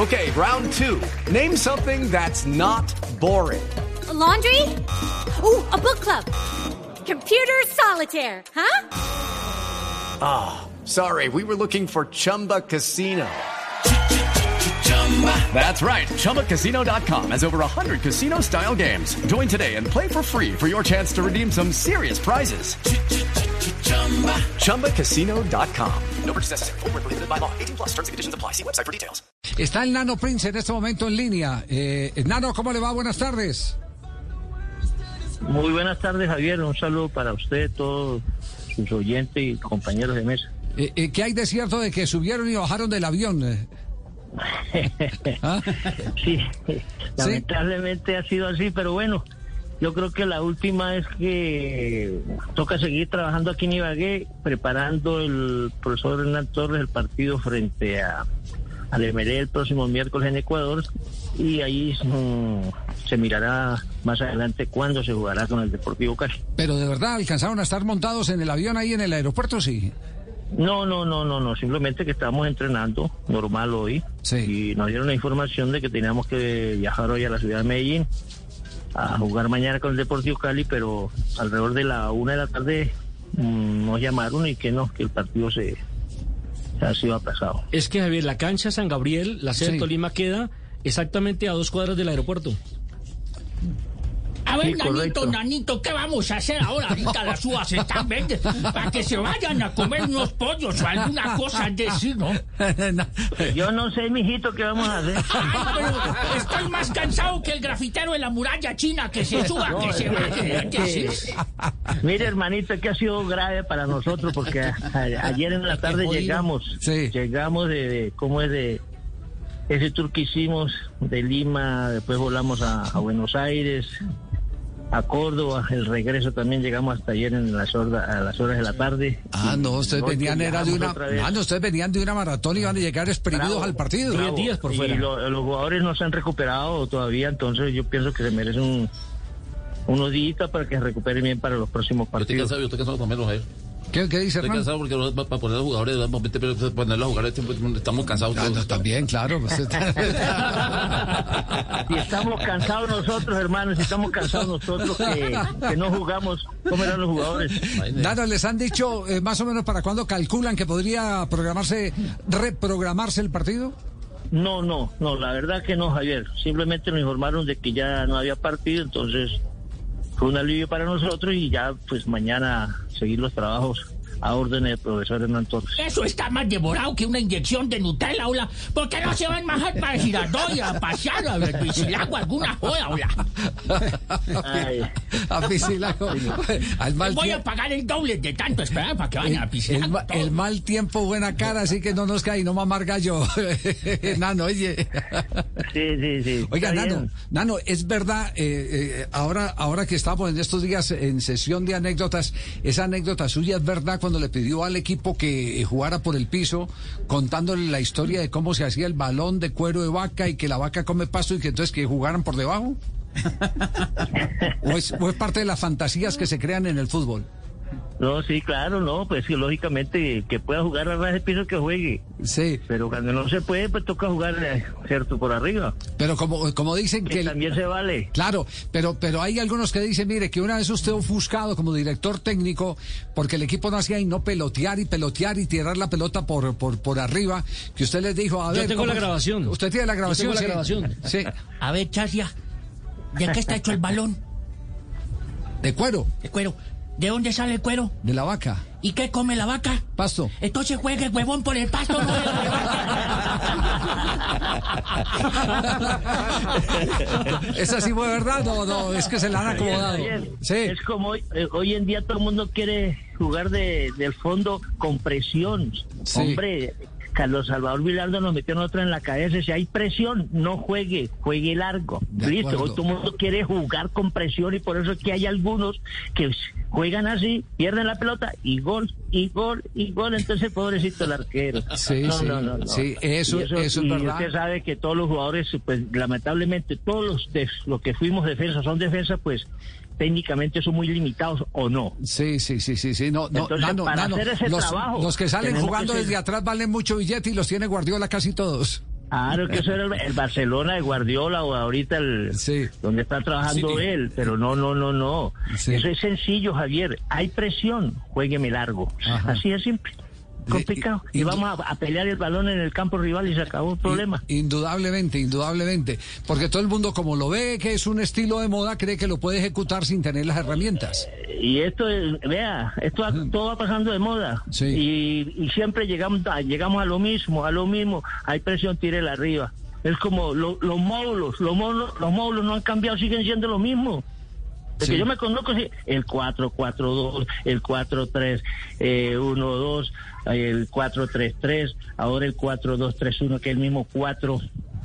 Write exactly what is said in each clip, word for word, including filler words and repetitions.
Okay, round two. Name something that's not boring. A laundry? Ooh, a book club. Computer solitaire, huh? Ah, oh, sorry, we were looking for Chumba Casino. That's right, Chumba Casino dot com has over one hundred casino-style games. Join today and play for free for your chance to redeem some serious prizes. Chumba Casino dot com. No purchase necessary. Void where prohibited by law. eighteen plus terms and conditions apply. See website for details. Está el Nano Prince en este momento en línea. Eh, Nano, ¿cómo le va? Buenas tardes. Muy buenas tardes, Javier. Un saludo para usted, todos sus oyentes y compañeros de mesa. Eh, eh, ¿Qué hay de cierto de que subieron y bajaron del avión? ¿Ah? Sí, lamentablemente ¿Sí? ha sido así, pero bueno, yo creo que la última es que toca seguir trabajando aquí en Ibagué, preparando el profesor Hernán Torres el partido frente a al Emelec el próximo miércoles en Ecuador, y ahí mmm, se mirará más adelante cuándo se jugará con el Deportivo Cali. Pero de verdad, ¿alcanzaron a estar montados en el avión ahí en el aeropuerto? Sí. No, no, no, no, no, simplemente que estábamos entrenando normal hoy, sí. Y nos dieron la información de que teníamos que viajar hoy a la ciudad de Medellín a jugar mañana con el Deportivo Cali, pero alrededor de la una de la tarde mmm, nos llamaron y que no, que el partido se, se ha sido aplazado. Es que, Javier, la cancha San Gabriel, la sede sí. de Tolima, queda exactamente a dos cuadras del aeropuerto. A ver, sí, Nanito, correcto. Nanito, ¿qué vamos a hacer ahora? Ahorita las uvas están verdes para que se vayan a comer unos pollos o alguna cosa de decir, ¿no? Yo no sé, mijito, qué vamos a hacer. Ay, pero estoy más cansado que el grafitero de la muralla china, que se suba, no, que se vaya. ¿Qué es? Mire, hermanito, que ha sido grave para nosotros porque a, a, ayer en la tarde llegamos, sí. llegamos de, de, ¿cómo es de? Ese tour que hicimos de Lima, después volamos a, a Buenos Aires, a Córdoba, el regreso también llegamos hasta ayer en las horas, a las horas de la tarde. Ah, no, ustedes venían era de una, ah, no, ustedes venían de una maratón y iban a llegar exprimidos Bravo. al partido. Diez días por fuera. Y lo, los jugadores no se han recuperado todavía, entonces yo pienso que se merecen un, unos días para que se recuperen bien para los próximos partidos. Yo estoy cansado también, Roger. ¿Qué, ¿Qué dice, Estoy cansado porque para poner a los jugadores, ponerlos a jugar, estamos cansados. Ah, no, también, claro. Si estamos cansados nosotros, hermanos, si estamos cansados nosotros que, que no jugamos, ¿cómo eran los jugadores? Nada, ¿les han dicho eh, más o menos para cuándo calculan que podría programarse, reprogramarse el partido? No, no, no, la verdad que no, Javier. Simplemente nos informaron de que ya no había partido, entonces fue un alivio para nosotros y ya pues mañana seguir los trabajos a orden del profesor Hernán Torres. Eso está más demorado que una inyección de Nutella, hola. ¿Por qué no se van más para Girardot a pasear a Piscilago alguna joda, hola? A Piscilago. Al mal voy tiempo. a pagar el doble de tanto esperar para que vayan el, a Piscilago. El, el mal tiempo, buena cara, así que no nos cae, no mamar gallo. Nano, oye. Sí, sí, sí. Oiga, Nano, Nano, es verdad, eh, eh, ahora, ahora que estamos en estos días en sesión de anécdotas, esa anécdota suya es verdad cuando le pidió al equipo que jugara por el piso, contándole la historia de cómo se hacía el balón de cuero de vaca y que la vaca come pasto y que entonces que jugaran por debajo? ¿O es, o es parte de las fantasías que se crean en el fútbol? No, sí, claro, no, pues sí, lógicamente que pueda jugar a ras de piso que juegue. Sí. Pero cuando no se puede, pues toca jugar, eh, cierto, por arriba. Pero como, como dicen que... que también se vale. Claro, pero, pero hay algunos que dicen, mire, que una vez usted ofuscado como director técnico, porque el equipo no hacía y no pelotear y pelotear y tirar la pelota por, por, por arriba, que usted les dijo, a ver... Yo tengo la grabación. ¿Usted tiene la grabación? Yo tengo la sí. grabación. Sí. A ver, Chasia, ¿de qué está hecho el balón? ¿De cuero? De cuero. ¿De dónde sale el cuero? De la vaca. ¿Y qué come la vaca? Pasto. Entonces juegue el huevón por el pasto, no de la vaca. ¿Esa sí fue verdad? No, no, es que se la han acomodado. Sí. Es como hoy, eh, hoy en día todo el mundo quiere jugar de, del fondo con presión. Sí. Hombre, Carlos Salvador Vilardo nos metió otra en la cabeza. Si hay presión, no juegue, juegue largo. Listo, hoy todo el mundo quiere jugar con presión y por eso es que hay algunos que juegan así, pierden la pelota y gol, y gol, y gol. Entonces, pobrecito el arquero. Sí, no, sí, no, no, no. sí, eso, eso, eso es y verdad. Usted sabe que todos los jugadores, pues lamentablemente, todos los de, los que fuimos defensa son defensa, pues técnicamente son muy limitados o no. Sí, sí, sí, sí, sí. No, no, Entonces, Nano, para Nano, hacer ese los, trabajo, los que salen jugando que desde ser... atrás valen mucho billete y los tiene Guardiola casi todos. Claro que eso era el, el Barcelona de Guardiola o ahorita el sí. donde está trabajando sí. él, pero no, no, no, no. Sí. Eso es sencillo, Javier. Hay presión, juégueme largo. Ajá. Así es simple. Complicado. Y, y, y vamos a, a pelear el balón en el campo rival y se acabó el problema. Indudablemente, indudablemente. Porque todo el mundo, como lo ve que es un estilo de moda, cree que lo puede ejecutar sin tener las herramientas. Y esto, es, vea, esto uh-huh. todo va pasando de moda. Sí. Y, y siempre llegamos a, llegamos a lo mismo, a lo mismo. Hay presión, tírela arriba. Es como lo, los módulos, los módulos, los módulos no han cambiado, siguen siendo lo mismo. Porque sí. yo me conozco el cuatro cuatro dos, el cuatro tres uno dos, el cuatro tres tres, ahora el cuatro dos tres uno, que es el mismo cuatro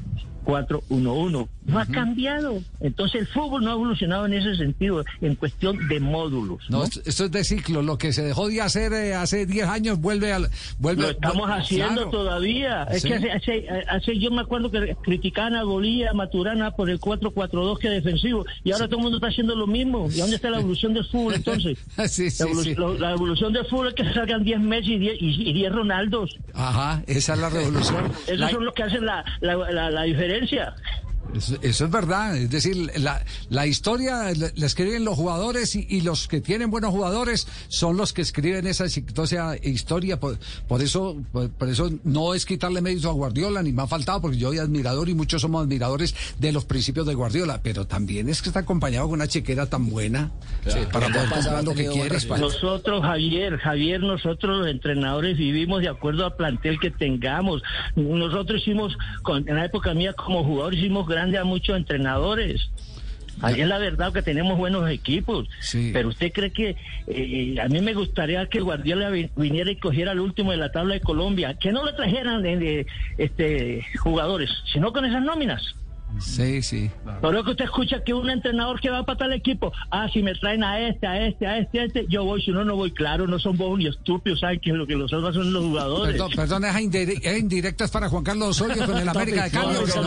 cuatro uno uno. No uh-huh. ha cambiado. Entonces el fútbol no ha evolucionado en ese sentido, en cuestión de módulos. No, ¿no? Esto es de ciclo. Lo que se dejó de hacer eh, hace diez años vuelve al... Vuelve, Lo estamos vuelve, haciendo claro. todavía. Es ¿Sí? que hace, hace, hace, yo me acuerdo que criticaban a Bolía, a Maturana por el cuatro cuatro dos que defensivo. Y ahora sí. todo el mundo está haciendo lo mismo. ¿Y dónde está la evolución del fútbol entonces? sí, sí, la, evolu- sí. la, la evolución del fútbol es que salgan diez Messi y diez, y, y diez Ronaldos. Ajá, esa es la revolución. Esos la... son los que hacen la, la, la, la diferencia. Eso, eso es verdad, es decir, la, la historia la, la escriben los jugadores y, y los que tienen buenos jugadores son los que escriben esa exitosa historia, por, por eso por, por eso no es quitarle mérito a Guardiola, ni me ha faltado, porque yo soy admirador y muchos somos admiradores de los principios de Guardiola, pero también es que está acompañado con una chequera tan buena claro, sí, para poder comprar lo que quieres. Nosotros, Javier, Javier, nosotros los entrenadores vivimos de acuerdo al plantel que tengamos. Nosotros hicimos, con, en la época mía como jugador, hicimos grande a muchos entrenadores. Ahí es la verdad que tenemos buenos equipos, sí. pero usted cree que eh, a mí me gustaría que Guardiola viniera y cogiera el último de la tabla de Colombia, que no le trajeran de, de, este jugadores, sino con esas nóminas. Sí, sí. Por lo que usted escucha que un entrenador que va para tal equipo, ah, si me traen a este, a este, a este, a este, yo voy, si no, no voy. Claro, no son bobos ni estúpidos, saben que lo que los salva son los jugadores. Perdón, perdón, es, indire- es indirectas para Juan Carlos Osorio con el América de Cali. No,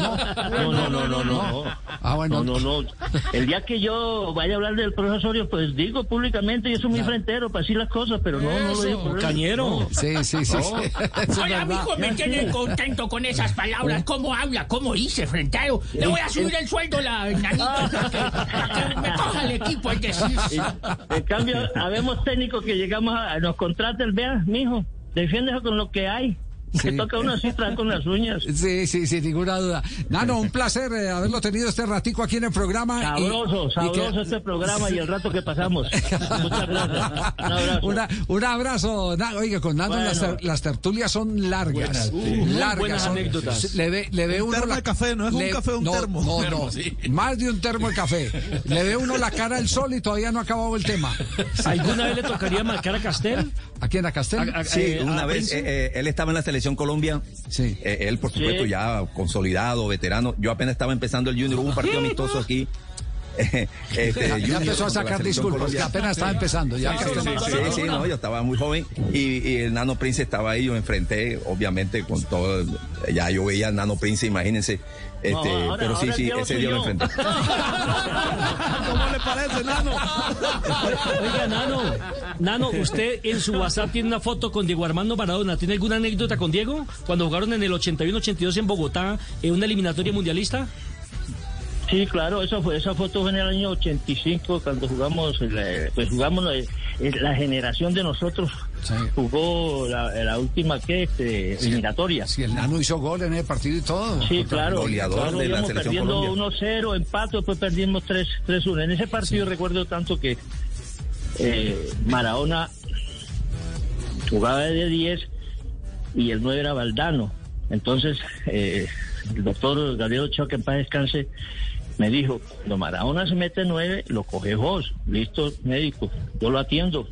no, no, no, no. Ah, bueno. No, no, no. El día que yo vaya a hablar del profesor Osorio, pues digo públicamente, yo soy muy frentero para decir las cosas, pero no, no lo digo por cañero. No. Sí, sí, sí. sí. Hola, mijo, me tienen contento con esas palabras. ¿Cómo habla? ¿Cómo dice, frentero? Le voy a subir el sueldo la nanito para que, para que me coja el equipo, hay que decir. En cambio, habemos técnicos que llegamos a, nos contratan, vea, mijo, defiéndese con lo que hay. Se sí. toca una cifra con las uñas. Sí, sí, sin ninguna duda. Nano, un placer eh, haberlo tenido este ratico aquí en el programa. Sabroso, y, sabroso y que... este programa y el rato que pasamos. Muchas gracias. Un abrazo. Una, un abrazo. Na, oiga, con Nano bueno. las, las tertulias son largas. Uh, largas. Buenas son, anécdotas. Le ve, le ve un uno termo la, de café, no es le, un café, un no, termo. No, termo, no, sí. Más de un termo de café. Le ve uno la cara al sol y todavía no ha acabado el tema. ¿Alguna vez le tocaría marcar a Castel? ¿A quién? ¿A Castel? A, a, sí, eh, una vez eh, eh, él estaba en la selección Colombia. Sí. Eh, él, por supuesto, sí. ya consolidado, veterano. Yo apenas estaba empezando el Junior. Hubo un partido amistoso aquí. Eh, este, ya, ya empezó a sacar disculpas, que apenas estaba empezando. Ya sí, sí, sí, sí, sí, no, yo estaba muy joven y, y el Nano Prince estaba ahí. Yo enfrenté, obviamente, con todo. Ya yo veía al Nano Prince, imagínense. Este, no, ahora, pero sí, sí, ese día lo enfrenté. ¿Cómo le parece, Nano? Oiga, Nano, Nano, usted en su WhatsApp tiene una foto con Diego Armando Maradona. ¿Tiene alguna anécdota con Diego? Cuando jugaron en el ochenta y uno ochenta y dos en Bogotá, en una eliminatoria mundialista. Sí, claro, esa fue esa foto fue en el año ochenta y cinco cuando jugamos, pues jugamos la, la generación de nosotros sí. jugó la, la última que este, sí, eliminatoria. Sí, el Nano hizo gol en el partido y todo. Sí, claro. Goleador claro, de la selección perdiendo Colombia. uno cero, empate, después perdimos tres uno. En ese partido sí. recuerdo tanto que eh, Maradona jugaba de diez y el nueve era Valdano. Entonces, eh, el doctor Gabriel Ochoa, que en paz descanse, me dijo, cuando Maradona se mete nueve, lo coge vos. Listo, médico, yo lo atiendo.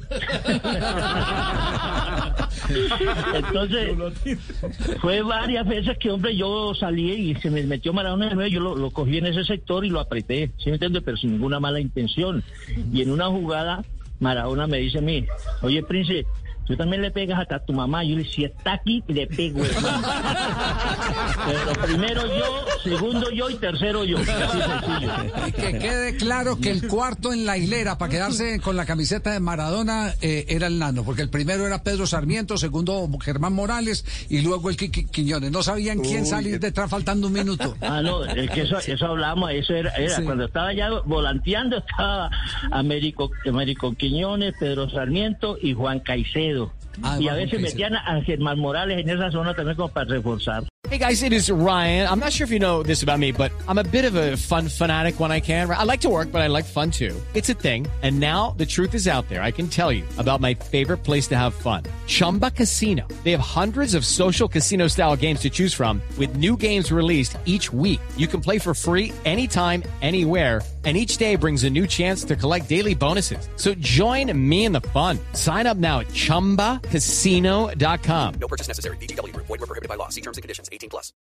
Entonces, fue varias veces que, hombre, yo salí y se me metió Maradona de nueve, yo lo, lo cogí en ese sector y lo apreté, ¿sí me entiendes? Pero sin ninguna mala intención. Y en una jugada, Maradona me dice a mí, oye, Prince, tú también le pegas hasta a tu mamá. Yo le dije, si está aquí, le pego, hermano. Pero primero yo, segundo yo y tercero yo. Así sencillo. Y que quede claro que el cuarto en la hilera para quedarse con la camiseta de Maradona eh, era el Nano, porque el primero era Pedro Sarmiento, segundo Germán Morales y luego el Quique Quiñones. No sabían quién Uy, salir detrás faltando un minuto. Ah, no, es que eso, eso hablamos, eso era, era sí. Cuando estaba ya volanteando, estaba Américo, Américo Quiñones, Pedro Sarmiento y Juan Caicedo. Ah, y a veces metían a Germán Morales en esa zona también como para reforzar. Hey guys, it is Ryan. I'm not sure if you know this about me, but I'm a bit of a fun fanatic when I can. I like to work, but I like fun too. It's a thing. And now the truth is out there. I can tell you about my favorite place to have fun. Chumba Casino. They have hundreds of social casino style games to choose from with new games released each week. You can play for free anytime, anywhere. And each day brings a new chance to collect daily bonuses. So join me in the fun. Sign up now at chumba casino dot com. No purchase necessary. V G W Group. Void where prohibited by law. See terms and conditions. eighteen plus.